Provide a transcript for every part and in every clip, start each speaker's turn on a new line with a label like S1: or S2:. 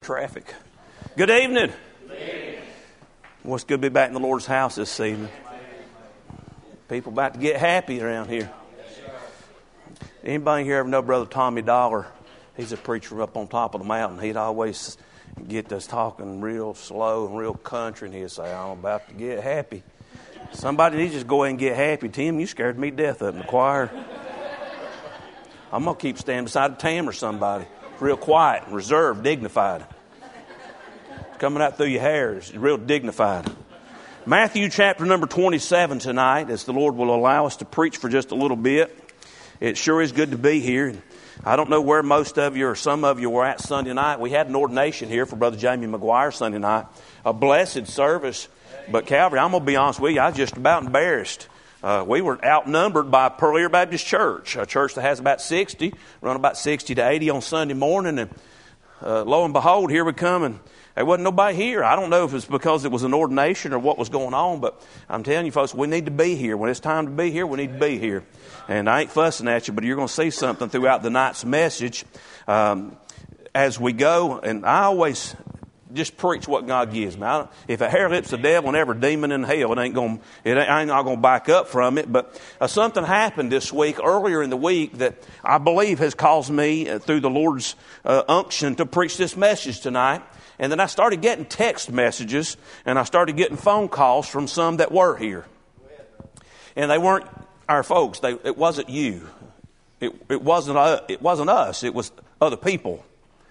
S1: traffic. Good evening. Well, it's good to be back in the Lord's house this evening. People about to get happy around here. Anybody here ever know Brother Tommy Dollar? He's a preacher up on top of the mountain. He'd always get us talking real slow and real country, and he'd say, I'm about to get happy. Somebody needs to just go ahead and get happy. Tim, you scared me to death up in the choir. I'm going to keep standing beside Tam or somebody. Real quiet, reserved, dignified. Coming out through your hair is real dignified. Matthew chapter number 27 tonight, as the Lord will allow us to preach for just a little bit. It sure is good to be here. I don't know where most of you or some of you were at Sunday night. We had an ordination here for Brother Jamie McGuire Sunday night. A blessed service. But Calvary, I'm going to be honest with you, I was just about embarrassed. We were outnumbered by Pearl River Baptist Church, a church that has about 60, run about 60 to 80 on Sunday morning. And lo and behold, here we come, and there wasn't nobody here. I don't know if it's because it was an ordination or what was going on, but I'm telling you folks, we need to be here. When it's time to be here, we need to be here. And I ain't fussing at you, but you're going to see something throughout the night's message as we go. And I always just preach what God gives me. If a hair lips the devil and every demon in hell, I ain't not going to back up from it. But something happened this week, earlier in the week, that I believe has caused me, through the Lord's unction, to preach this message tonight. And then I started getting text messages, and I started getting phone calls from some that were here. And they weren't our folks. It wasn't you. It wasn't us. It was other people.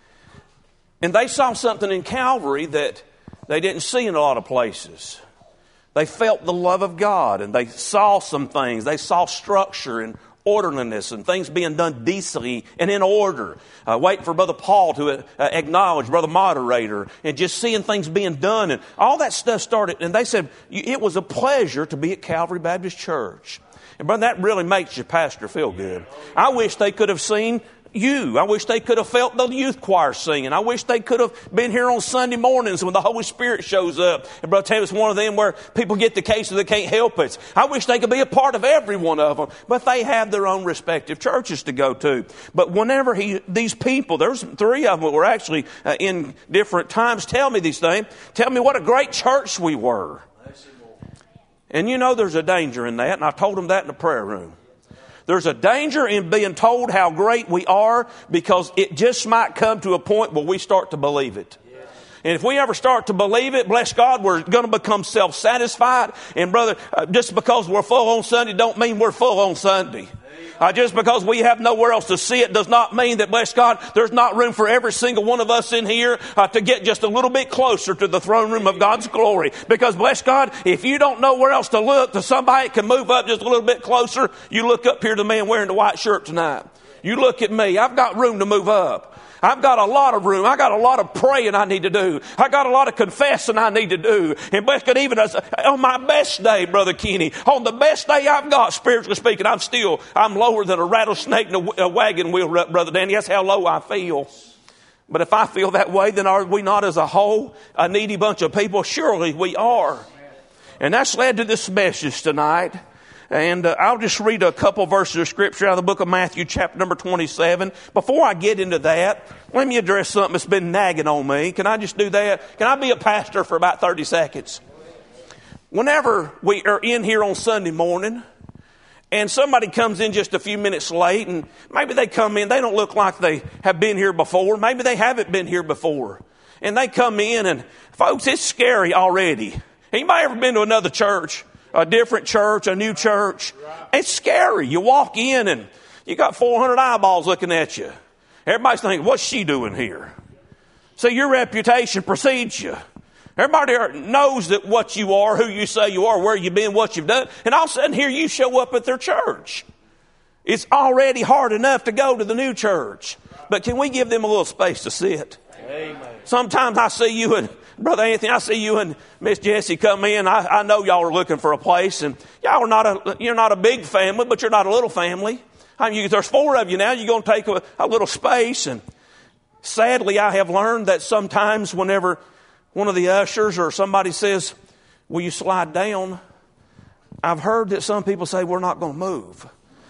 S1: And they saw something in Calvary that they didn't see in a lot of places. They felt the love of God, and they saw some things. They saw structure and orderliness and things being done decently and in order. Waiting for Brother Paul to acknowledge Brother Moderator, and just seeing things being done. And all that stuff started. And they said, it was a pleasure to be at Calvary Baptist Church. And brother, that really makes your pastor feel good. I wish they could have seen you. I wish they could have felt the youth choir singing. I wish they could have been here on Sunday mornings when the Holy Spirit shows up. And Brother Tam, it's one of them where people get the case and they can't help it. I wish they could be a part of every one of them. But they have their own respective churches to go to. But whenever these people, there's three of them that were actually in different times, tell me these things. Tell me what a great church we were. And you know there's a danger in that. And I told them that in the prayer room. There's a danger in being told how great we are, because it just might come to a point where we start to believe it. And if we ever start to believe it, bless God, we're going to become self-satisfied. And brother, just because we're full on Sunday don't mean we're full on Sunday. Just because we have nowhere else to see it does not mean that, bless God, there's not room for every single one of us in here to get just a little bit closer to the throne room of God's glory. Because, bless God, if you don't know where else to look, to somebody that can move up just a little bit closer, you look up here to the man wearing the white shirt tonight. You look at me. I've got room to move up. I've got a lot of room. I got a lot of praying I need to do. I got a lot of confessing I need to do. And bless God, even on my best day, Brother Kenny, on the best day I've got, spiritually speaking, I'm lower than a rattlesnake in a wagon wheel, Brother Danny. That's how low I feel. But if I feel that way, then are we not as a whole a needy bunch of people? Surely we are. And that's led to this message tonight. And I'll just read a couple verses of Scripture out of the book of Matthew, chapter number 27. Before I get into that, let me address something that's been nagging on me. Can I just do that? Can I be a pastor for about 30 seconds? Whenever we are in here on Sunday morning, and somebody comes in just a few minutes late, and maybe they come in, they don't look like they have been here before. Maybe they haven't been here before. And they come in, and folks, it's scary already. Anybody ever been to another church? A different church, a new church. It's scary. You walk in and you got 400 eyeballs looking at you. Everybody's thinking, what's she doing here? So your reputation precedes you. Everybody knows that what you are, who you say you are, where you've been, what you've done. And all of a sudden here you show up at their church. It's already hard enough to go to the new church. But can we give them a little space to sit? Amen. Sometimes I see you and Brother Anthony, I see you and Miss Jessie come in. I know y'all are looking for a place, and y'all are you're not a big family, but you're not a little family. I mean, there's 4 of you now. You're going to take a little space. And sadly, I have learned that sometimes whenever one of the ushers or somebody says, will you slide down? I've heard that some people say, we're not going to move.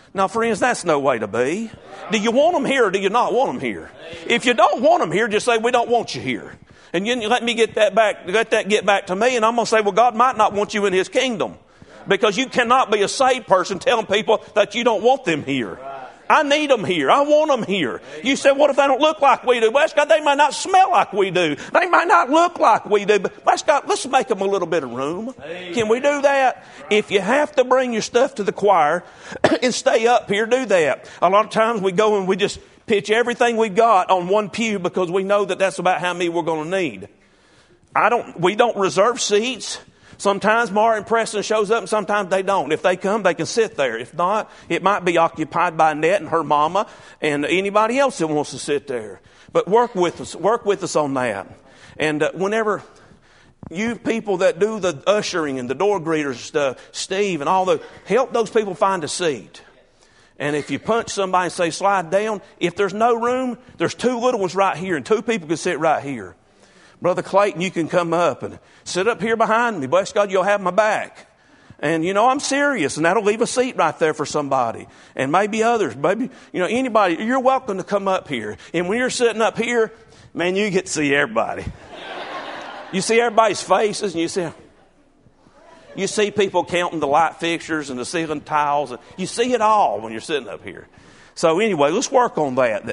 S1: Now, friends, that's no way to be. Do you want them here or do you not want them here? If you don't want them here, just say, we don't want you here. And you let me get that back, let that get back to me, and I'm going to say, well, God might not want you in His kingdom. Because you cannot be a saved person telling people that you don't want them here. I need them here. I want them here. You say, what if they don't look like we do? Well, God, they might not smell like we do. They might not look like we do. But God, let's make them a little bit of room. Can we do that? If you have to bring your stuff to the choir and stay up here, do that. A lot of times we go and we just pitch everything we've got on one pew because we know that that's about how many we're going to need. We don't reserve seats. Sometimes Mara and Preston shows up and sometimes they don't. If they come, they can sit there. If not, it might be occupied by Annette and her mama and anybody else that wants to sit there. But work with us on that. And whenever you people that do the ushering and the door greeters stuff, Steve and all the, help those people find a seat. And if you punch somebody and say slide down, if there's no room, there's two little ones right here and two people can sit right here. Brother Clayton, you can come up and sit up here behind me. Bless God, you'll have my back. And, I'm serious, and that'll leave a seat right there for somebody. And maybe others, maybe, anybody. You're welcome to come up here. And when you're sitting up here, man, you get to see everybody. You see everybody's faces, and you see people counting the light fixtures and the ceiling tiles. And you see it all when you're sitting up here. So anyway, let's work on that.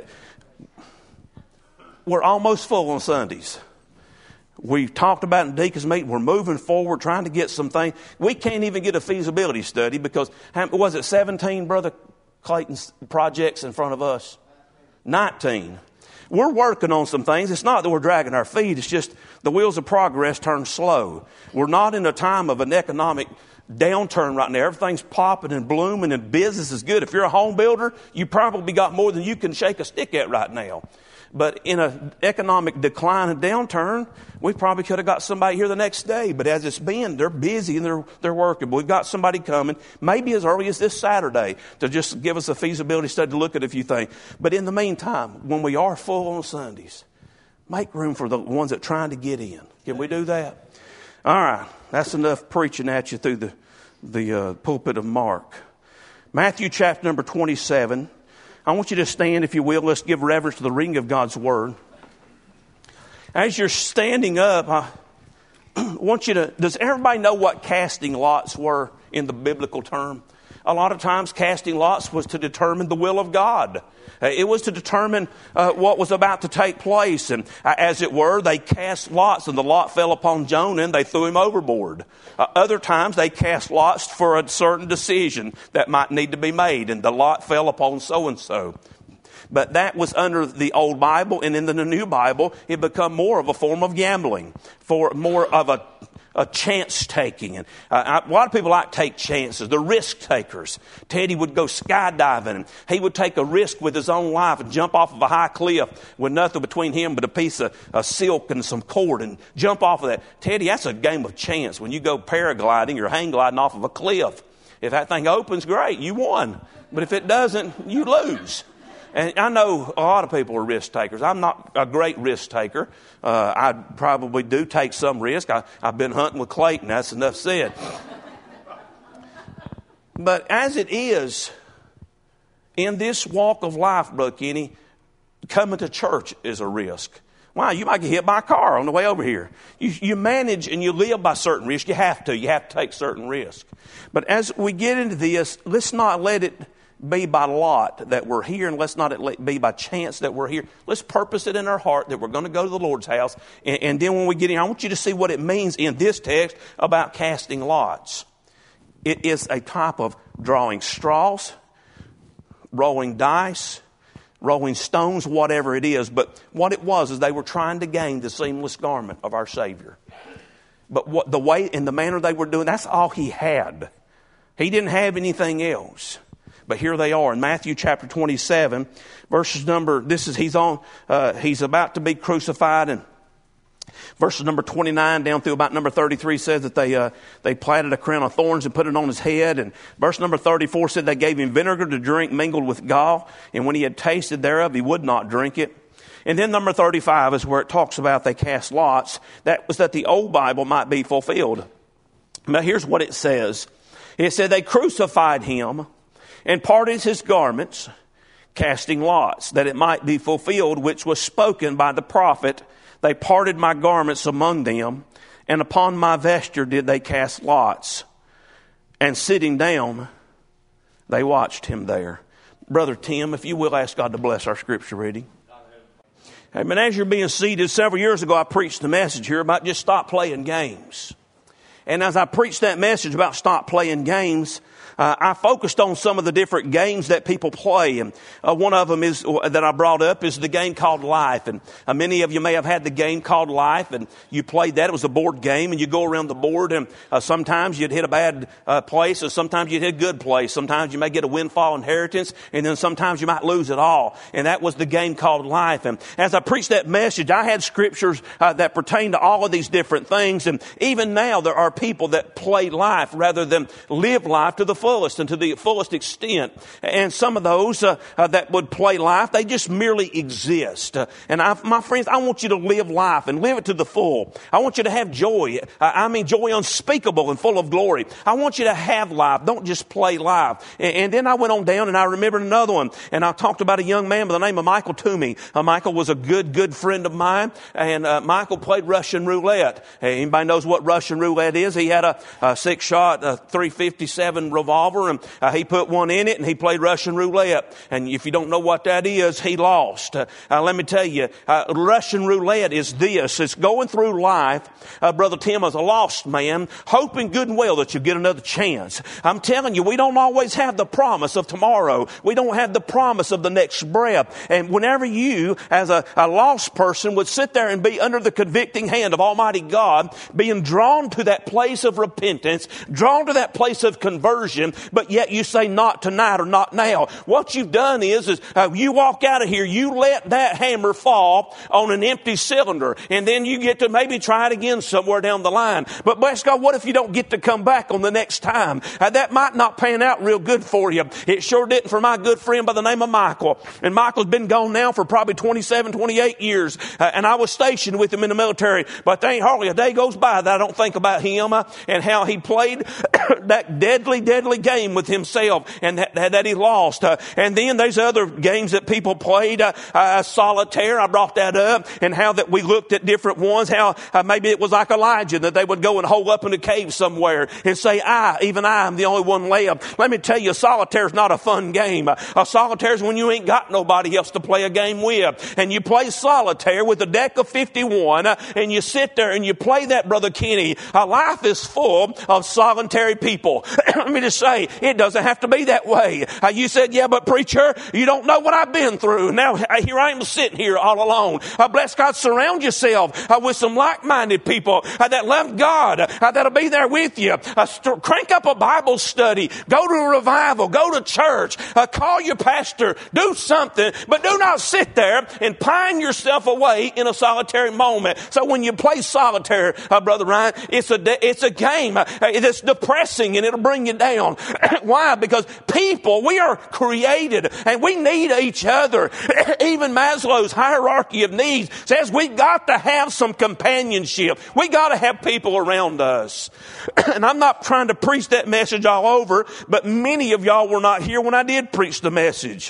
S1: We're almost full on Sundays. We talked about in Deacon's meeting, we're moving forward, trying to get some things. We can't even get a feasibility study because, was it 17, Brother Clayton's projects in front of us? 19. We're working on some things. It's not that we're dragging our feet. It's just the wheels of progress turn slow. We're not in a time of an economic downturn right now. Everything's popping and blooming and business is good. If you're a home builder, you probably got more than you can shake a stick at right now. But in an economic decline and downturn, we probably could have got somebody here the next day. But as it's been, they're busy and they're working. But we've got somebody coming, maybe as early as this Saturday, to just give us a feasibility study to look at a few things. But in the meantime, when we are full on Sundays, make room for the ones that are trying to get in. Can we do that? All right. That's enough preaching at you through the pulpit of Mark. Matthew chapter number 27. I want you to stand, if you will. Let's give reverence to the reading of God's Word. As you're standing up, I want you to, does everybody know what casting lots were in the biblical term? A lot of times casting lots was to determine the will of God. It was to determine what was about to take place. And as it were, they cast lots and the lot fell upon Jonah and they threw him overboard. Other times they cast lots for a certain decision that might need to be made and the lot fell upon so-and-so. But that was under the old Bible, and in the new Bible, it become more of a form of gambling, for more of a chance taking. And a lot of people like to take chances. They're risk takers. Teddy would go skydiving, and he would take a risk with his own life and jump off of a high cliff with nothing between him but a piece of silk and some cord and jump off of that. Teddy, that's a game of chance. When you go paragliding or hang gliding off of a cliff, if that thing opens, great, you won. But if it doesn't, you lose. And I know a lot of people are risk takers. I'm not a great risk taker. I probably do take some risk. I've been hunting with Clayton. That's enough said. But as it is, in this walk of life, Brother Kenny, coming to church is a risk. Wow, you might get hit by a car on the way over here. You manage and you live by certain risks. You have to take certain risks. But as we get into this, let's not let it be by lot that we're here, and let's not be by chance that we're here. Let's purpose it in our heart that we're going to go to the Lord's house. And then when we get in, I want you to see what it means in this text about casting lots. It is a type of drawing straws, rolling dice, rolling stones, whatever it is. But what it was is they were trying to gain the seamless garment of our Savior. But the way and the manner they were doing, that's all he had. He didn't have anything else. But here they are in Matthew chapter 27, he's about to be crucified, and verses number 29 down through about number 33 says that they planted a crown of thorns and put it on his head. And verse number 34 said they gave him vinegar to drink mingled with gall, and when he had tasted thereof, he would not drink it. And then number 35 is where it talks about they cast lots. That was that the old Bible might be fulfilled. Now here's what it says. It said they crucified him and parted his garments, casting lots, that it might be fulfilled which was spoken by the prophet. They parted my garments among them, and upon my vesture did they cast lots. And sitting down, they watched him there. Brother Tim, if you will, ask God to bless our scripture reading. Amen. As you're being seated, several years ago I preached a message here about just stop playing games. And as I preached that message about stop playing games, I focused on some of the different games that people play. And one of them is that I brought up is the game called Life. And many of you may have had the game called Life, and you played that. It was a board game, and you go around the board, and sometimes you'd hit a bad place, and sometimes you'd hit a good place. Sometimes you may get a windfall inheritance, and then sometimes you might lose it all. And that was the game called Life. And as I preached that message, I had scriptures that pertain to all of these different things. And even now there are people that play life rather than live life to the fullest and to the fullest extent. And some of those that would play life, they just merely exist. My friends, I want you to live life and live it to the full. I want you to have joy. I mean joy unspeakable and full of glory. I want you to have life. Don't just play life. And then I went on down and I remembered another one. And I talked about a young man by the name of Michael Toomey. Michael was a good friend of mine. And Michael played Russian roulette. Anybody knows what Russian roulette is? He had a 6-shot, 357 revolver, and he put one in it, and he played Russian roulette. And if you don't know what that is, he lost. Let me tell you, Russian roulette is this. It's going through life, Brother Tim, as a lost man, hoping good and well that you'll get another chance. I'm telling you, we don't always have the promise of tomorrow. We don't have the promise of the next breath. And whenever you, as a lost person, would sit there and be under the convicting hand of Almighty God, being drawn to that place of repentance, drawn to that place of conversion, but yet you say not tonight or not now. What you've done is you walk out of here, you let that hammer fall on an empty cylinder, and then you get to maybe try it again somewhere down the line. But bless God, what if you don't get to come back on the next time? That might not pan out real good for you. It sure didn't for my good friend by the name of Michael. And Michael's been gone now for probably 27, 28 years. And I was stationed with him in the military, but there ain't hardly a day goes by that I don't think about him and how he played that deadly game with himself and that he lost. And then there's other games that people played, solitaire. I brought that up, and how that we looked at different ones, how maybe it was like Elijah, that they would go and hole up in a cave somewhere and say, even I am the only one left. Let me tell you, solitaire is not a fun game. Solitaire is when you ain't got nobody else to play a game with. And you play solitaire with a deck of 51, and you sit there and you play that, Brother Kenny. Life is full of solitary people. Let me just say, it doesn't have to be that way. You said, yeah, but preacher, you don't know what I've been through. Now, here I am sitting here all alone. Bless God, surround yourself with some like-minded people that love God, that'll be there with you. Crank up a Bible study. Go to a revival. Go to church. Call your pastor. Do something, but do not sit there and pine yourself away in a solitary moment. So when you play solitaire, Brother Ryan, it's a game. It's depressing, and it'll bring you down. Why? Because people, we are created and we need each other. Even Maslow's hierarchy of needs says we got to have some companionship. We got to have people around us. And I'm not trying to preach that message all over, but many of y'all were not here when I did preach the message.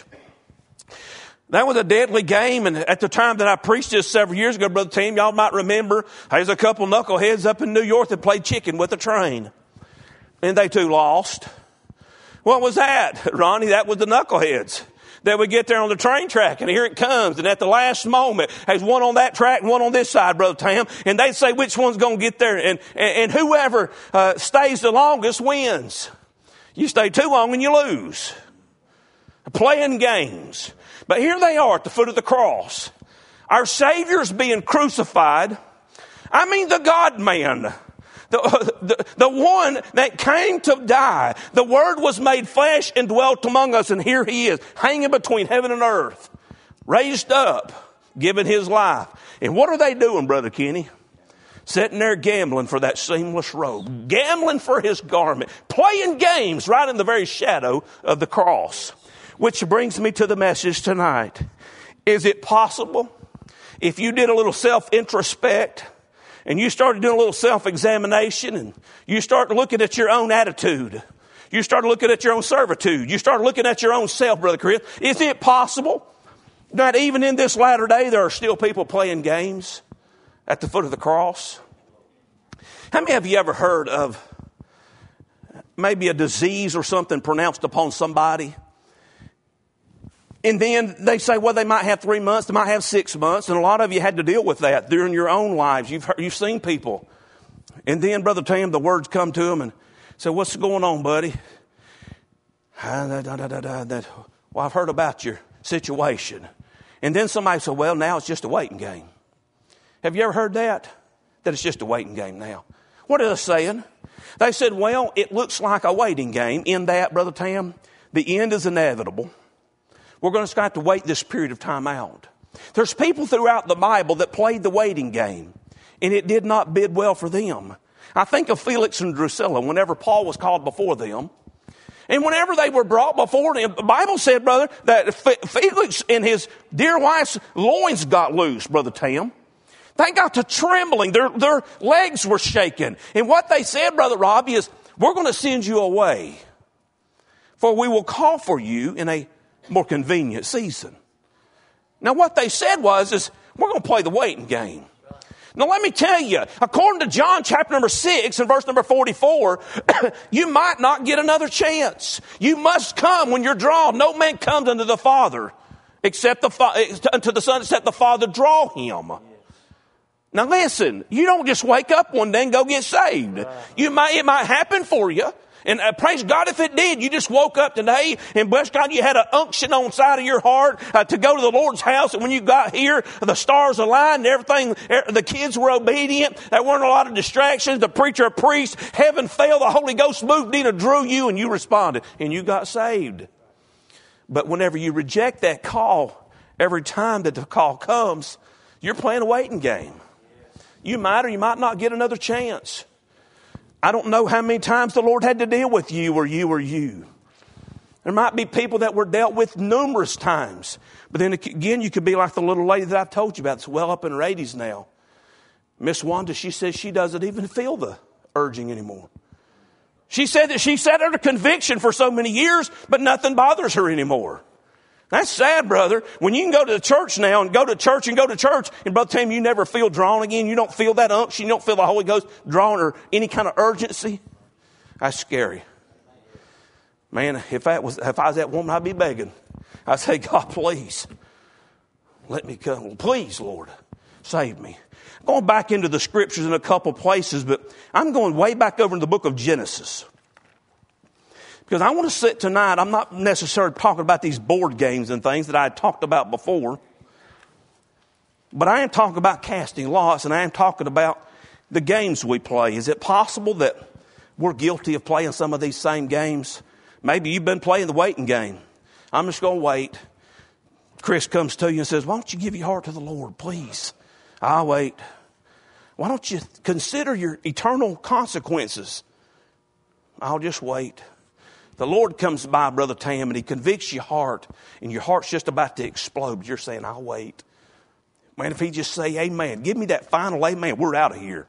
S1: That was a deadly game, and at the time that I preached this several years ago, Brother Tim, y'all might remember, there's a couple knuckleheads up in New York that played chicken with a train. And they too lost. What was that, Ronnie? That was the knuckleheads. They would get there on the train track, and here it comes. And at the last moment, there's one on that track and one on this side, Brother Tam. And they'd say which one's going to get there. And whoever stays the longest wins. You stay too long and you lose. Playing games. But here they are at the foot of the cross. Our Savior's being crucified. I mean the God-man. The one that came to die. The Word was made flesh and dwelt among us. And here He is, hanging between heaven and earth. Raised up, giving His life. And what are they doing, Brother Kenny? Sitting there gambling for that seamless robe. Gambling for His garment. Playing games right in the very shadow of the cross. Which brings me to the message tonight. Is it possible, if you did a little self-introspect, and you started doing a little self-examination, and you start looking at your own attitude, You start looking at your own servitude. You start looking at your own self, Brother Chris. Is it possible that even in this latter day there are still people playing games at the foot of the cross? How many of you ever heard of maybe a disease or something pronounced upon somebody? And then they say, well, they might have 3 months, they might have 6 months. And a lot of you had to deal with that during your own lives. You've seen people. And then, Brother Tim, the words come to them and say, what's going on, buddy? Well, I've heard about your situation. And then somebody said, well, now it's just a waiting game. Have you ever heard that? That it's just a waiting game now. What are they saying? They said, well, it looks like a waiting game in that, Brother Tam, the end is inevitable. We're going to have to wait this period of time out. There's people throughout the Bible that played the waiting game, and it did not bid well for them. I think of Felix and Drusilla whenever Paul was called before them. And whenever they were brought before them, the Bible said, brother, that Felix and his dear wife's loins got loose, Brother Tam. They got to trembling. Their legs were shaking. And what they said, Brother Robbie, is, we're going to send you away, for we will call for you in a more convenient season. Now what they said is we're going to play the waiting game. Now let me tell you, according to John chapter number 6 and verse number 44, you might not get another chance. You must come when you're drawn. No man comes unto the Father unto the Son except the Father draw him. Now listen, you don't just wake up one day and go get saved. It might happen for you. And praise God if it did. You just woke up today and bless God you had an unction on the side of your heart to go to the Lord's house. And when you got here, the stars aligned and everything. The kids were obedient. There weren't a lot of distractions. The preacher preached. Heaven fell. The Holy Ghost moved in and drew you and you responded. And you got saved. But whenever you reject that call, every time that the call comes, you're playing a waiting game. You might or you might not get another chance. I don't know how many times the Lord had to deal with you or you or you. There might be people that were dealt with numerous times. But then again, you could be like the little lady that I told you about. It's well up in her 80s now. Miss Wanda, she says she doesn't even feel the urging anymore. She said that she sat under conviction for so many years, but nothing bothers her anymore. That's sad, brother. When you can go to the church now and go to church, and Brother Tim, you never feel drawn again. You don't feel that unction. You don't feel the Holy Ghost drawn or any kind of urgency. That's scary. Man, if I was that woman, I'd be begging. I'd say, God, please, let me come. Please, Lord, save me. I'm going back into the scriptures in a couple places, but I'm going way back over in the book of Genesis. Because I want to sit tonight, I'm not necessarily talking about these board games and things that I had talked about before. But I am talking about casting lots, and I am talking about the games we play. Is it possible that we're guilty of playing some of these same games? Maybe you've been playing the waiting game. I'm just going to wait. Chris comes to you and says, why don't you give your heart to the Lord, please? I'll wait. Why don't you consider your eternal consequences? I'll just wait. The Lord comes by, Brother Tam, and He convicts your heart, and your heart's just about to explode. But you're saying, I'll wait. Man, if He just say amen, give me that final amen, we're out of here.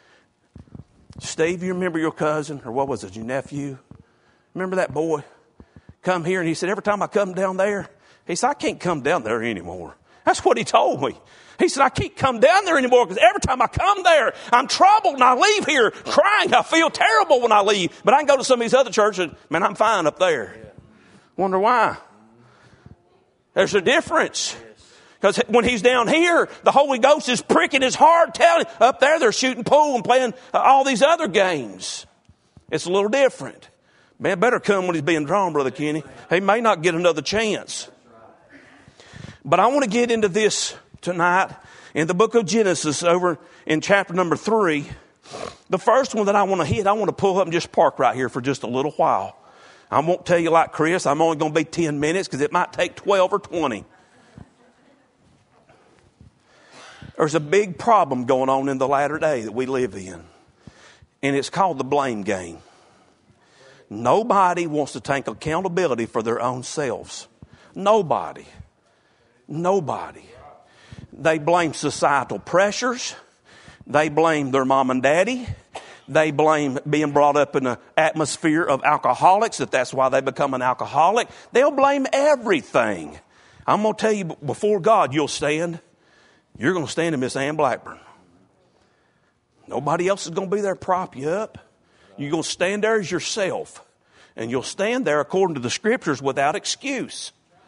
S1: Steve, you remember your cousin, or what was it, your nephew? Remember that boy? Come here, and he said, every time I come down there, he said, I can't come down there anymore. That's what he told me. He said, I can't come down there anymore because every time I come there, I'm troubled and I leave here crying. I feel terrible when I leave. But I can go to some of these other churches, man, I'm fine up there. Wonder why? There's a difference. Because when he's down here, the Holy Ghost is pricking his heart, telling him, up there they're shooting pool and playing all these other games. It's a little different. Man, better come when he's being drawn, Brother Kenny. He may not get another chance. But I want to get into this tonight in the book of Genesis over in chapter number 3. The first one that I want to hit, I want to pull up and just park right here for just a little while. I won't tell you like Chris, I'm only going to be 10 minutes because it might take 12 or 20. There's a big problem going on in the latter day that we live in. And it's called the blame game. Nobody wants to take accountability for their own selves. Nobody. They blame societal pressures. They blame their mom and daddy. They blame being brought up in an atmosphere of alcoholics, that's why they become an alcoholic. They'll blame everything. I'm going to tell you, before God, you'll stand. You're going to stand in Miss Ann Blackburn. Nobody else is going to be there to prop you up. You're going to stand there as yourself. And you'll stand there according to the Scriptures without excuse.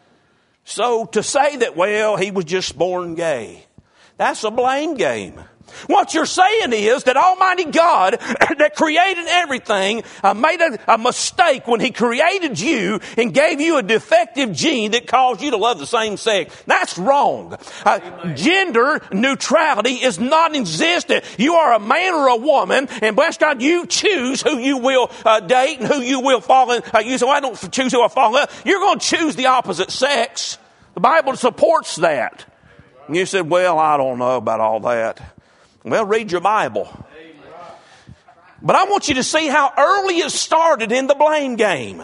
S1: So to say that, well, he was just born gay, that's a blame game. What you're saying is that Almighty God that created everything made a mistake when He created you and gave you a defective gene that caused you to love the same sex. That's wrong. Gender neutrality is not existent. You are a man or a woman, and bless God, you choose who you will date and who you will fall in. You say, well, I don't choose who I fall in love. You're going to choose the opposite sex. The Bible supports that. And you said, well, I don't know about all that. Well, read your Bible. But I want you to see how early it started in the blame game.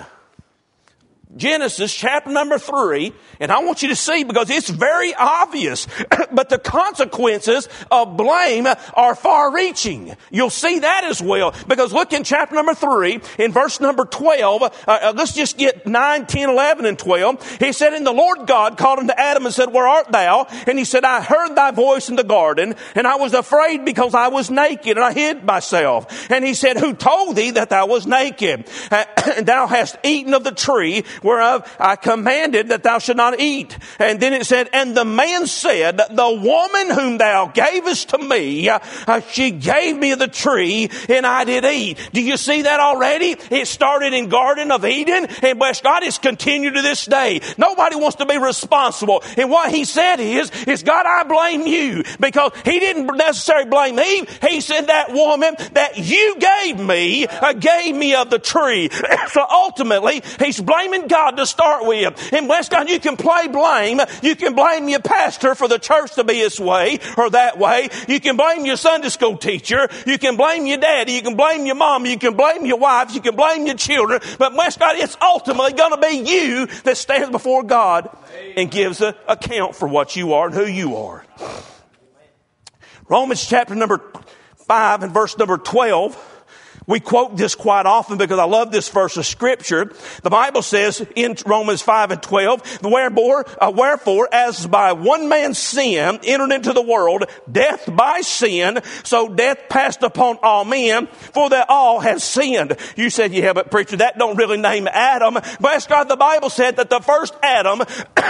S1: Genesis chapter number 3, and I want you to see because it's very obvious, but the consequences of blame are far-reaching. You'll see that as well, because look in chapter number 3, in verse number 12, let's just get 9, 10, 11, and 12. He said, and the Lord God called unto Adam and said, where art thou? And he said, I heard thy voice in the garden, and I was afraid because I was naked, and I hid myself. And he said, who told thee that thou was naked? Thou hast eaten of the tree whereof I commanded that thou should not eat. And then it said, and the man said, the woman whom thou gavest to me, she gave me the tree and I did eat. Do you see that already? It started in Garden of Eden, and bless God, it's continued to this day. Nobody wants to be responsible. And what he said is God, I blame you, because he didn't necessarily blame Eve. He said that woman that you gave me of the tree. So ultimately, he's blaming God to start with. And bless God, you can play blame. You can blame your pastor for the church to be this way or that way. You can blame your Sunday school teacher. You can blame your daddy. You can blame your mom. You can blame your wife. You can blame your children. But bless God, it's ultimately going to be you that stands before God and gives an account for what you are and who you are. Romans chapter number 5 and verse number 12. We quote this quite often because I love this verse of Scripture. The Bible says in Romans 5 and 12, wherefore, as by one man's sin entered into the world, death by sin, so death passed upon all men, for that all have sinned. You said, yeah, but preacher, that don't really name Adam. Bless God, the Bible said that the first Adam...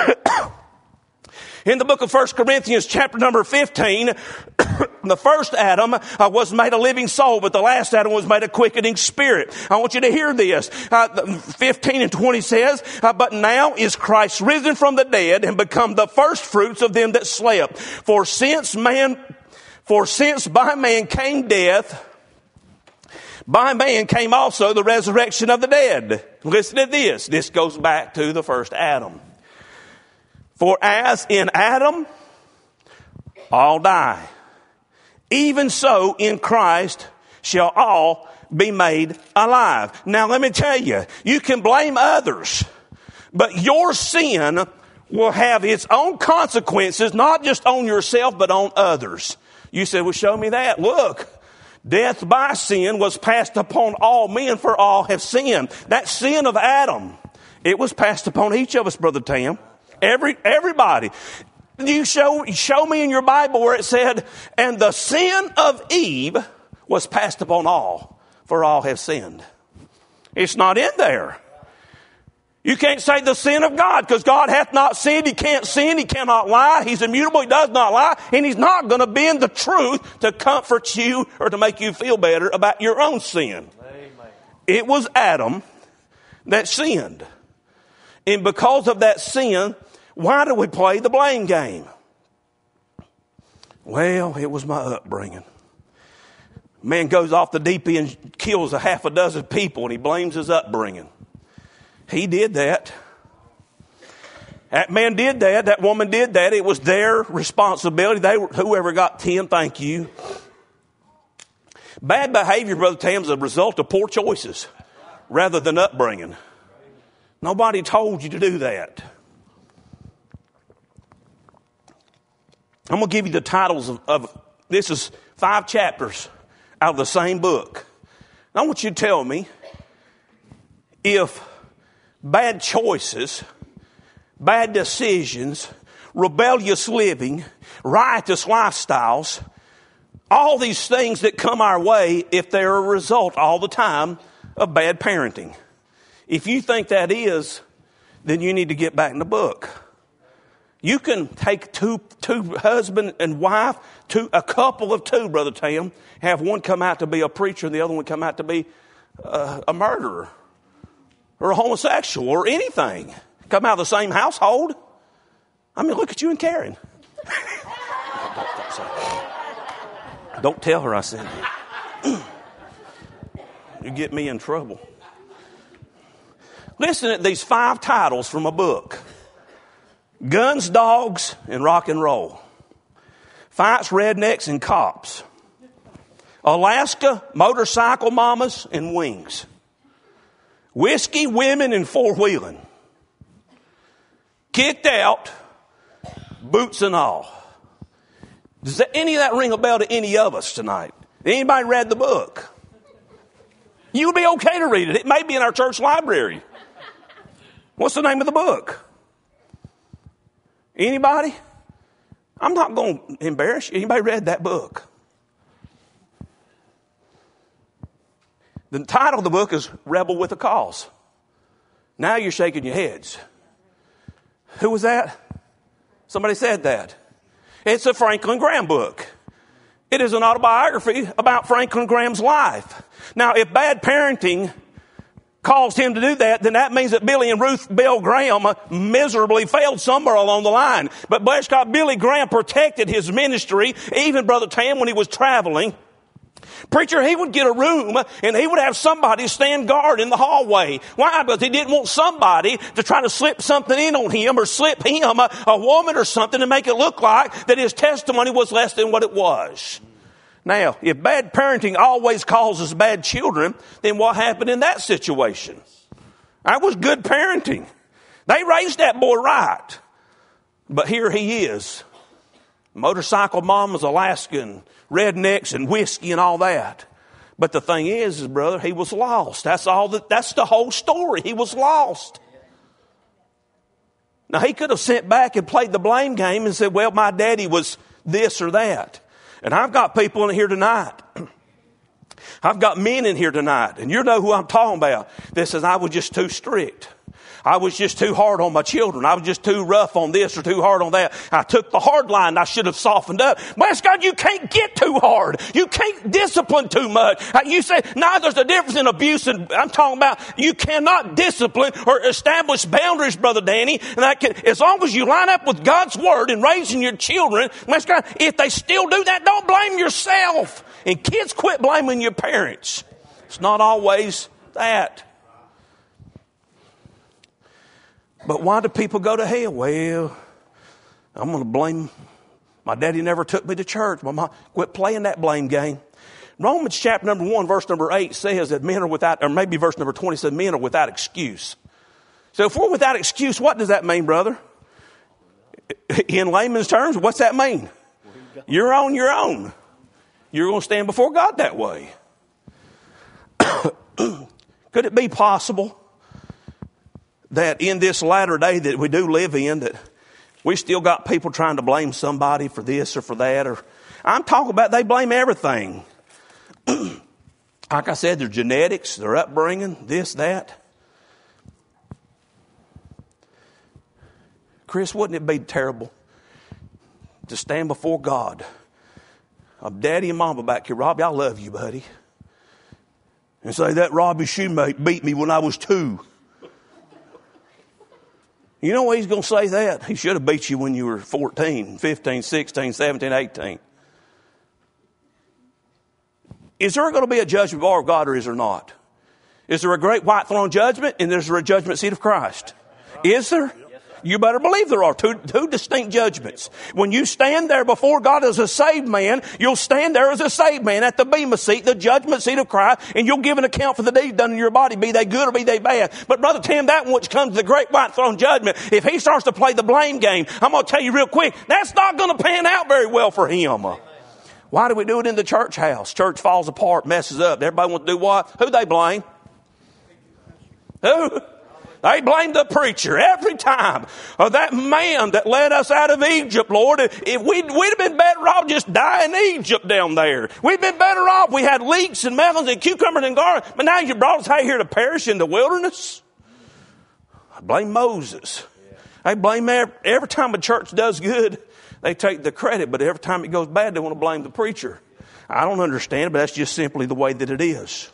S1: In the book of 1 Corinthians chapter number 15, the first Adam was made a living soul, but the last Adam was made a quickening spirit. I want you to hear this. 15 and 20 says, but now is Christ risen from the dead and become the first fruits of them that slept. For since by man came death, by man came also the resurrection of the dead. Listen to this. This goes back to the first Adam. For as in Adam all die, even so in Christ shall all be made alive. Now let me tell you, you can blame others, but your sin will have its own consequences, not just on yourself, but on others. You said, well, show me that. Look, death by sin was passed upon all men, for all have sinned. That sin of Adam, it was passed upon each of us, Brother Tam. Everybody. You show me in your Bible where it said, and the sin of Eve was passed upon all, for all have sinned. It's not in there. You can't say the sin of God, because God hath not sinned. He can't sin. He cannot lie. He's immutable. He does not lie. And he's not going to bend the truth to comfort you or to make you feel better about your own sin. Amen. It was Adam that sinned. And because of that sin, why do we play the blame game? Well, it was my upbringing. Man goes off the deep end and kills a half a dozen people, and he blames his upbringing. He did that. That man did that. That woman did that. It was their responsibility. Whoever got 10, thank you. Bad behavior, Brother Tam, is a result of poor choices rather than upbringing. Nobody told you to do that. I'm going to give you the titles of this is 5 chapters out of the same book. I want you to tell me if bad choices, bad decisions, rebellious living, riotous lifestyles, all these things that come our way, if they're a result all the time of bad parenting. If you think that is, then you need to get back in the book. You can take two husband and wife, a couple of two, Brother Tam, have one come out to be a preacher and the other one come out to be a murderer or a homosexual or anything. Come out of the same household. I mean, look at you and Karen. Don't tell her I said that. You get me in trouble. Listen to these 5 titles from a book. Guns, Dogs, and Rock and Roll. Fights, Rednecks, and Cops. Alaska, Motorcycle Mamas, and Wings. Whiskey, Women, and Four-Wheeling. Kicked Out, Boots and All. Does any of that ring a bell to any of us tonight? Anybody read the book? You would be okay to read it. It may be in our church library. What's the name of the book? Anybody? I'm not going to embarrass you. Anybody read that book? The title of the book is Rebel with a Cause. Now you're shaking your heads. Who was that? Somebody said that. It's a Franklin Graham book. It is an autobiography about Franklin Graham's life. Now, if bad parenting caused him to do that, then that means that Billy and Ruth Bell Graham miserably failed somewhere along the line. But bless God, Billy Graham protected his ministry, even Brother Tam, when he was traveling. Preacher, he would get a room and he would have somebody stand guard in the hallway. Why? Because he didn't want somebody to try to slip something in on him or slip him a woman or something to make it look like that his testimony was less than what it was. Now, if bad parenting always causes bad children, then what happened in that situation? That was good parenting. They raised that boy right. But here he is. Motorcycle mamas, Alaskan, rednecks and whiskey and all that. But the thing is, brother, he was lost. That's the whole story. He was lost. Now, he could have sent back and played the blame game and said, well, my daddy was this or that. And I've got people in here tonight. I've got men in here tonight. And you know who I'm talking about. That says, I was just too strict. I was just too hard on my children. I was just too rough on this or too hard on that. I took the hard line. I should have softened up. Bless God, you can't get too hard. You can't discipline too much. You say, no, there's a difference in abuse. And I'm talking about you cannot discipline or establish boundaries, Brother Danny. And as long as you line up with God's word and raising your children, bless God, if they still do that, don't blame yourself. And kids, quit blaming your parents. It's not always that. But why do people go to hell? Well, I'm going to blame my daddy never took me to church. My mom, quit playing that blame game. Romans chapter number 1, verse number 8 says that men are without, or maybe verse number 20 says men are without excuse. So if we're without excuse, what does that mean, brother? In layman's terms, what's that mean? You're on your own. You're going to stand before God that way. Could it be possible that in this latter day that we do live in, that we still got people trying to blame somebody for this or for that? Or I'm talking about they blame everything. Like I said, their genetics, their upbringing, this, that. Chris, wouldn't it be terrible to stand before God? Daddy and Mama back here, Robbie, I love you, buddy. And say, that Robbie Shoemate beat me when I was 2. You know why he's going to say that? He should have beat you when you were 14, 15, 16, 17, 18. Is there going to be a judgment bar of God or is there not? Is there a great white throne judgment and is there a judgment seat of Christ? Is there? You better believe there are two distinct judgments. When you stand there before God as a saved man, you'll stand there as a saved man at the bema seat, the judgment seat of Christ, and you'll give an account for the deeds done in your body, be they good or be they bad. But Brother Tim, that which comes to the great white throne judgment, if he starts to play the blame game, I'm going to tell you real quick, that's not going to pan out very well for him. Why do we do it in the church house? Church falls apart, messes up. Everybody wants to do what? Who they blame? Who? They blame the preacher every time. Or that man that led us out of Egypt, Lord. If we'd have been better off just dying in Egypt down there. We'd been better off. We had leeks and melons and cucumbers and garlic. But now you brought us out here to perish in the wilderness. I blame Moses. I blame every time a church does good, they take the credit. But every time it goes bad, they want to blame the preacher. I don't understand it, but that's just simply the way that it is.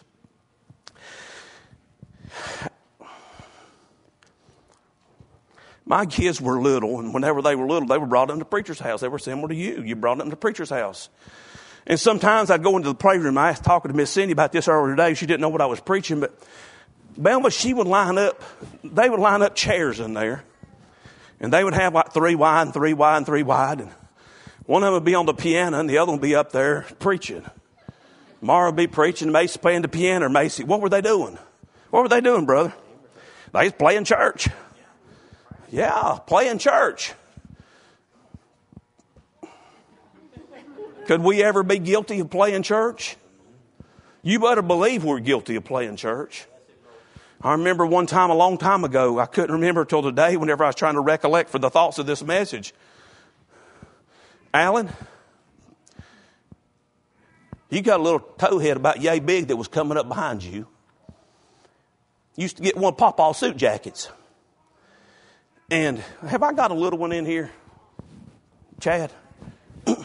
S1: My kids were little, and whenever they were little, they were brought into the preacher's house. They were similar to you. You brought them to the preacher's house. And sometimes I'd go into the playroom. I was talking to Miss Cindy about this earlier today. She didn't know what I was preaching, but Belma, they would line up chairs in there. And they would have like 3 wide and 3 wide and 3 wide. And one of them would be on the piano and the other one would be up there preaching. Mara would be preaching, Macy playing the piano. Or Macy, what were they doing? What were they doing, brother? They was playing church. Yeah, playing church. Could we ever be guilty of playing church? You better believe we're guilty of playing church. I remember one time a long time ago, I couldn't remember till today whenever I was trying to recollect for the thoughts of this message. Alan, you got a little towhead about yay big that was coming up behind you. Used to get one of Pawpaw's suit jackets. And have I got a little one in here? Chad? Come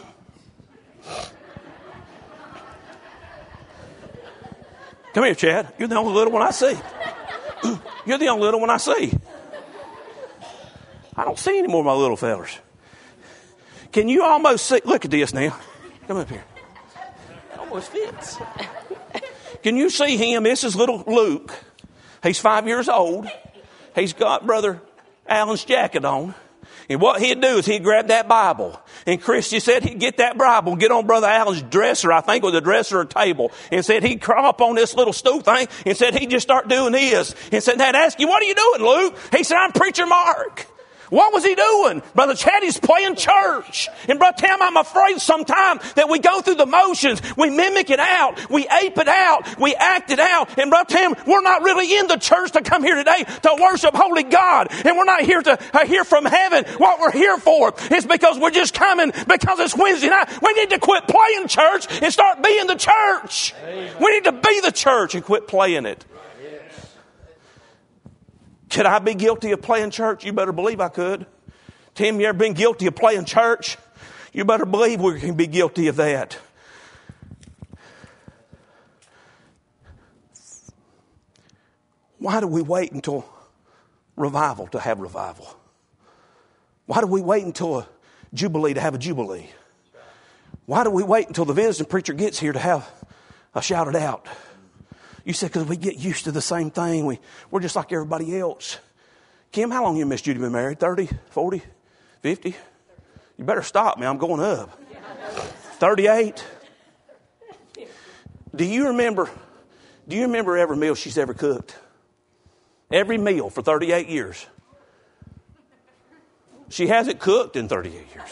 S1: here, Chad. You're the only little one I see. You're the only little one I see. I don't see any more of my little fellers. Can you almost see? Look at this now. Come up here. It almost fits. Can you see him? This is little Luke. He's 5 years old. He's got Brother Alan's jacket on. And what he'd do is he'd grab that Bible. And Christy said he'd get that Bible, get on Brother Alan's dresser, I think it was a dresser or table, and said he'd crawl up on this little stool thing and said he'd just start doing this. And said, Dad asked you, what are you doing, Luke? He said, I'm Preacher Mark. What was he doing? Brother Chaddy's playing church. And Brother Tim, I'm afraid sometimes that we go through the motions. We mimic it out. We ape it out. We act it out. And Brother Tim, we're not really in the church to come here today to worship holy God. And we're not here to hear from heaven. What we're here for is because we're just coming because it's Wednesday night. We need to quit playing church and start being the church. Amen. We need to be the church and quit playing it. Could I be guilty of playing church? You better believe I could. Tim, you ever been guilty of playing church? You better believe we can be guilty of that. Why do we wait until revival to have revival? Why do we wait until a jubilee to have a jubilee? Why do we wait until the visiting preacher gets here to have a shout it out? You said because we get used to the same thing. We're just like everybody else. Kim, how long you and Miss Judy been married? 30, 40, 50? You better stop me. I'm going up. 38? Do you remember every meal she's ever cooked? Every meal for 38 years. She hasn't cooked in 38 years.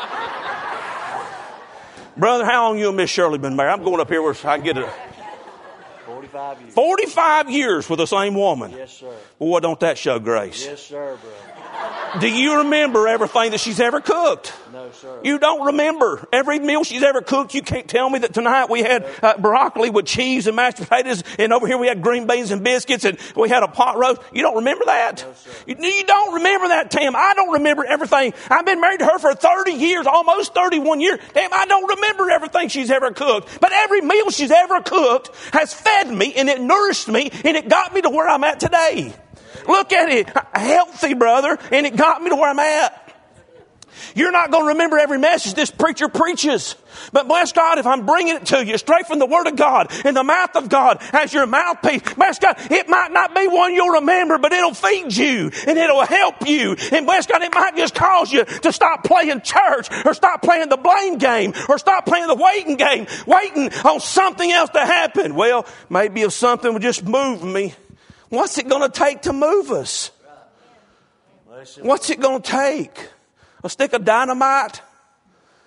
S1: Brother, how long you and Miss Shirley been married? I'm going up here where I can get it.
S2: 45 years.
S1: 45 years with the same woman.
S2: Yes, sir.
S1: Boy, don't that show grace?
S2: Yes, sir, brother.
S1: Do you remember everything that she's ever cooked?
S2: No, sir.
S1: You don't remember every meal she's ever cooked. You can't tell me that tonight we had broccoli with cheese and mashed potatoes, and over here we had green beans and biscuits, and we had a pot roast. You don't remember that?
S2: No, sir.
S1: You don't remember that, Tim. I don't remember everything. I've been married to her for 30 years, almost 31 years. Damn, I don't remember everything she's ever cooked. But every meal she's ever cooked has fed me, and it nourished me, and it got me to where I'm at today. Look at it. Healthy, brother. And it got me to where I'm at. You're not going to remember every message this preacher preaches. But bless God, if I'm bringing it to you straight from the Word of God, in the mouth of God, as your mouthpiece, bless God, it might not be one you'll remember, but it'll feed you and it'll help you. And bless God, it might just cause you to stop playing church or stop playing the blame game or stop playing the waiting game, waiting on something else to happen. Well, maybe if something would just move me. What's it going to take to move us? What's it going to take? A stick of dynamite?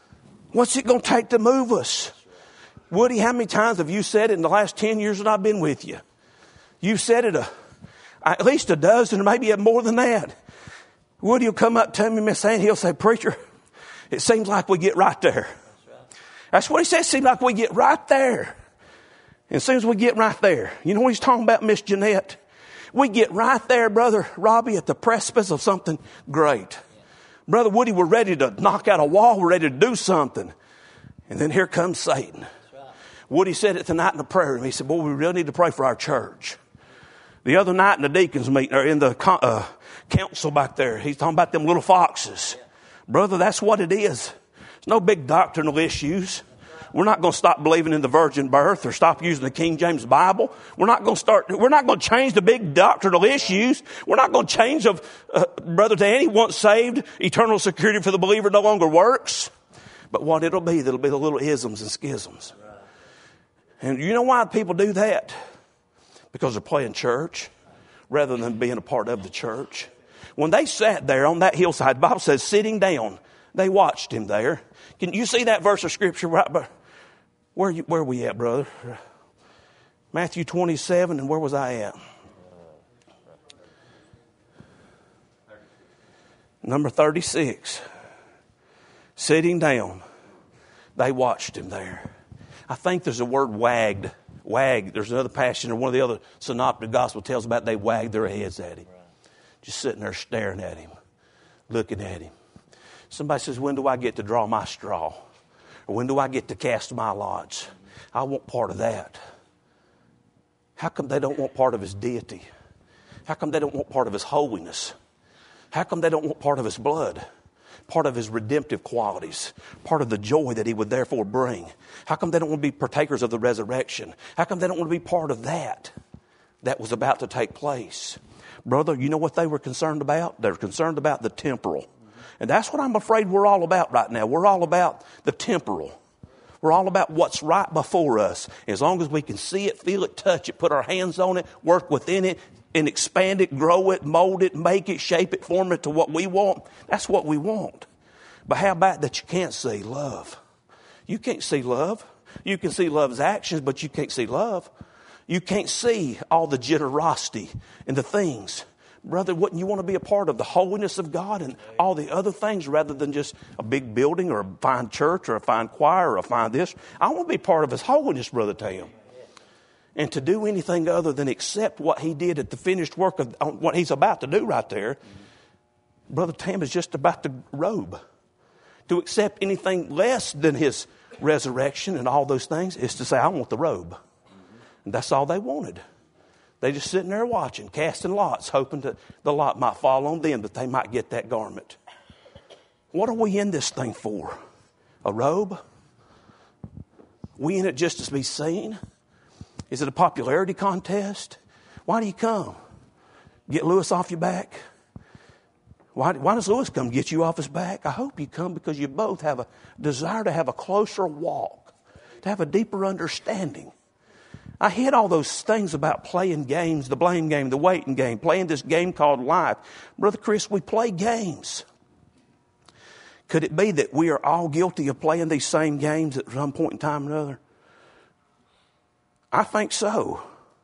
S1: What's it going to take to move us? Woody, how many times have you said it in the last 10 years that I've been with you? You've said it at least a dozen or maybe more than that. Woody will come up to me, Miss Ann, he'll say, preacher, it seems like we get right there. That's what he says. It seems like we get right there. And as soon as we get right there, you know what he's talking about, Miss Jeanette? We get right there, Brother Robbie, at the precipice of something great. Brother Woody, we're ready to knock out a wall. We're ready to do something. And then here comes Satan. Woody said it tonight in the prayer room. He said, boy, we really need to pray for our church. The other night in the deacons meeting, or in the council back there, he's talking about them little foxes. Brother, that's what it is. There's no big doctrinal issues. We're not going to stop believing in the virgin birth or stop using the King James Bible. We're not going to change the big doctrinal issues. We're not going to change Brother Danny, once saved, eternal security for the believer no longer works. But what it'll be the little isms and schisms. And you know why people do that? Because they're playing church rather than being a part of the church. When they sat there on that hillside, the Bible says sitting down, they watched him there. Can you see that verse of scripture right? Where are we at, brother? Matthew 27, and where was I at? Number 36. Sitting down, they watched him there. I think there's a word wagged. Wagged. There's another passage in one of the other synoptic gospel tells about they wagged their heads at him. Just sitting there staring at him, looking at him. Somebody says, when do I get to draw my straw? Or when do I get to cast my lots? I want part of that. How come they don't want part of his deity? How come they don't want part of his holiness? How come they don't want part of his blood? Part of his redemptive qualities, part of the joy that he would therefore bring. How come they don't want to be partakers of the resurrection? How come they don't want to be part of that was about to take place? Brother, you know what they were concerned about? They were concerned about the temporal. And that's what I'm afraid we're all about right now. We're all about the temporal. We're all about what's right before us. As long as we can see it, feel it, touch it, put our hands on it, work within it, and expand it, grow it, mold it, make it, shape it, form it to what we want. That's what we want. But how about that you can't see love? You can't see love. You can see love's actions, but you can't see love. You can't see all the generosity and the things. Brother, wouldn't you want to be a part of the holiness of God and all the other things rather than just a big building or a fine church or a fine choir or a fine this? I want to be part of his holiness, Brother Tam. And to do anything other than accept what he did at the finished work of what he's about to do right there, Brother Tam is just about to robe. To accept anything less than his resurrection and all those things is to say, I want the robe. And that's all they wanted. They just sitting there watching, casting lots, hoping that the lot might fall on them, that they might get that garment. What are we in this thing for? A robe? We in it just to be seen? Is it a popularity contest? Why do you come? Get Lewis off your back? Why does Lewis come get you off his back? I hope you come because you both have a desire to have a closer walk, to have a deeper understanding. I hate all those things about playing games, the blame game, the waiting game, playing this game called life. Brother Chris, we play games. Could it be that we are all guilty of playing these same games at some point in time or another? I think so.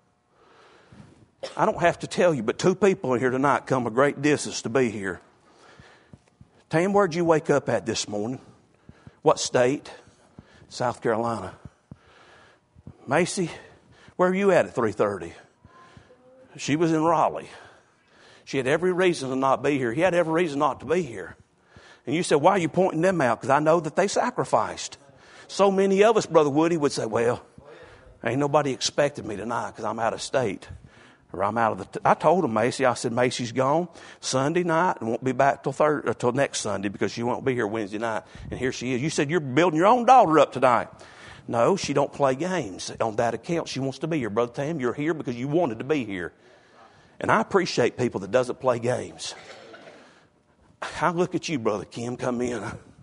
S1: I don't have to tell you, but 2 people in here tonight come a great distance to be here. Tam, where'd you wake up at this morning? What state? South Carolina. Macy, where were you at 3:30? She was in Raleigh. She had every reason to not be here. He had every reason not to be here. And you said, why are you pointing them out? Because I know that they sacrificed. So many of us, Brother Woody, would say, well, ain't nobody expected me tonight because I'm out of state. Or I'm out of I told him, Macy, I said, Macy's gone Sunday night and won't be back till next Sunday because she won't be here Wednesday night. And here she is. You said you're building your own daughter up tonight. No, she don't play games. On that account, she wants to be here. Brother Tam, you're here because you wanted to be here. And I appreciate people that doesn't play games. I look at you, Brother Kim, come in.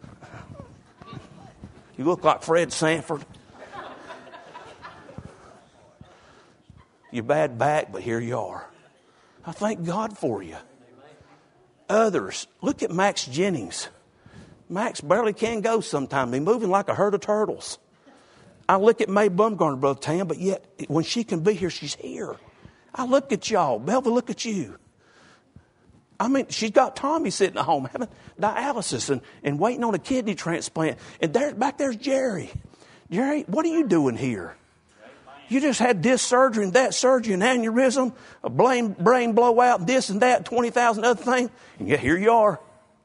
S1: You look like Fred Sanford. You're bad back, but here you are. I thank God for you. Others, look at Max Jennings. Max barely can go sometimes. He's moving like a herd of turtles. I look at Mae Bumgarner, Brother Tam, but yet when she can be here, she's here. I look at y'all. Belva, look at you. I mean, she's got Tommy sitting at home having dialysis and waiting on a kidney transplant. And back there's Jerry. Jerry, what are you doing here? You just had this surgery and that surgery, an aneurysm, a brain blowout, this and that, 20,000 other things. And yet here you are.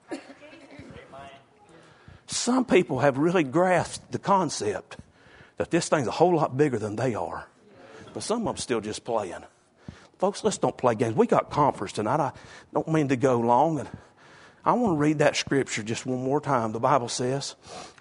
S1: Some people have really grasped the concept that this thing's a whole lot bigger than they are. But some of them still just playing. Folks, let's don't play games. We got conference tonight. I don't mean to go long. And I want to read that scripture just one more time. The Bible says,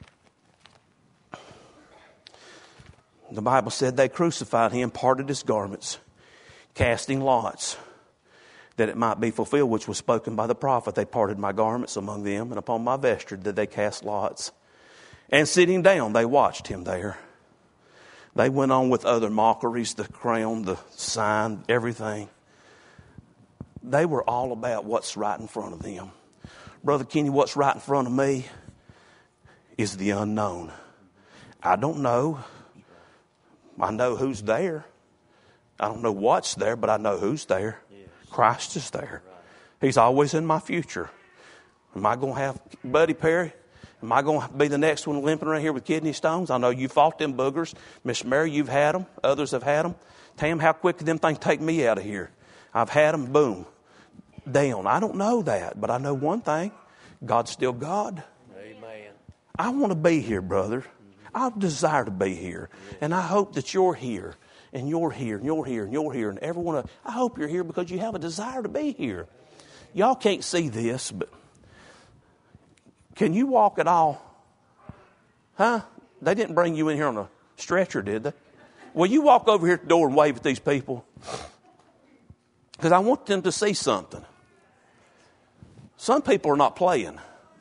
S1: they crucified him, parted his garments, casting lots, that it might be fulfilled, which was spoken by the prophet. They parted my garments among them, and upon my vesture did they cast lots. And sitting down, they watched him there. They went on with other mockeries, the crown, the sign, everything. They were all about what's right in front of them. Brother Kenny, what's right in front of me is the unknown. I don't know. I know who's there. I don't know what's there, but I know who's there. Christ is there. He's always in my future. Am I going to have Buddy Perry? Am I going to be the next one limping around here with kidney stones? I know you fought them boogers. Miss Mary, you've had them. Others have had them. Tam, how quick did them things take me out of here? I've had them, boom, down. I don't know that, but I know one thing. God's still God.
S2: Amen.
S1: I want to be here, brother. I desire to be here. And I hope that you're here. And you're here, and you're here, and you're here. And everyone, I hope you're here because you have a desire to be here. Y'all can't see this, but can you walk at all? Huh? They didn't bring you in here on a stretcher, did they? Well, you walk over here at the door and wave at these people. Because I want them to see something. Some people are not playing.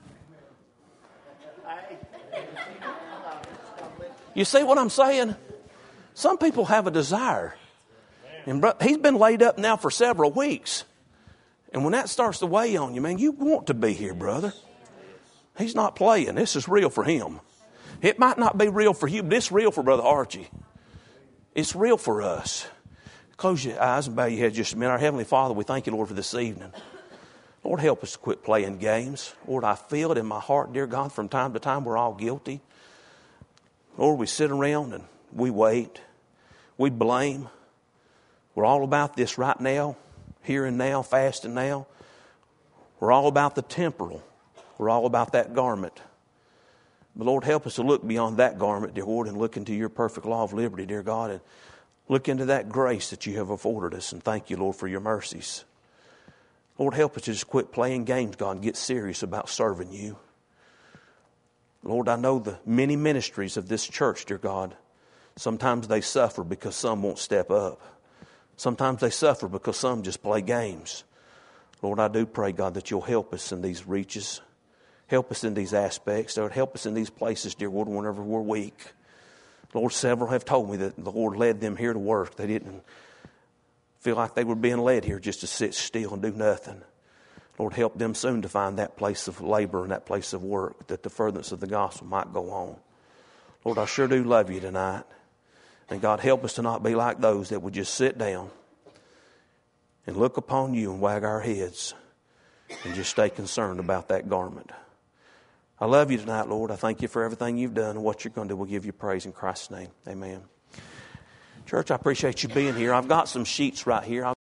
S1: You see what I'm saying? Some people have a desire. And he's been laid up now for several weeks. And when that starts to weigh on you, man, you want to be here, brother. He's not playing. This is real for him. It might not be real for you, but it's real for Brother Archie. It's real for us. Close your eyes and bow your head just a minute. Our Heavenly Father, we thank you, Lord, for this evening. Lord, help us to quit playing games. Lord, I feel it in my heart, dear God, from time to time we're all guilty. Lord, we sit around and we wait. We blame. We're all about this right now, here and now, fast and now. We're all about the temporal. We're all about that garment. But Lord, help us to look beyond that garment, dear Lord, and look into your perfect law of liberty, dear God, and look into that grace that you have afforded us. And thank you, Lord, for your mercies. Lord, help us to just quit playing games, God, and get serious about serving you. Lord, I know the many ministries of this church, dear God. Sometimes they suffer because some won't step up. Sometimes they suffer because some just play games. Lord, I do pray, God, that you'll help us in these reaches. Help us in these aspects. Lord, help us in these places, dear Lord, whenever we're weak. Lord, several have told me that the Lord led them here to work. They didn't feel like they were being led here just to sit still and do nothing. Lord, help them soon to find that place of labor and that place of work, that the furtherance of the gospel might go on. Lord, I sure do love you tonight. And God, help us to not be like those that would just sit down and look upon you and wag our heads and just stay concerned about that garment. I love you tonight, Lord. I thank you for everything you've done and what you're going to do. We'll give you praise in Christ's name. Amen. Church, I appreciate you being here. I've got some sheets right here.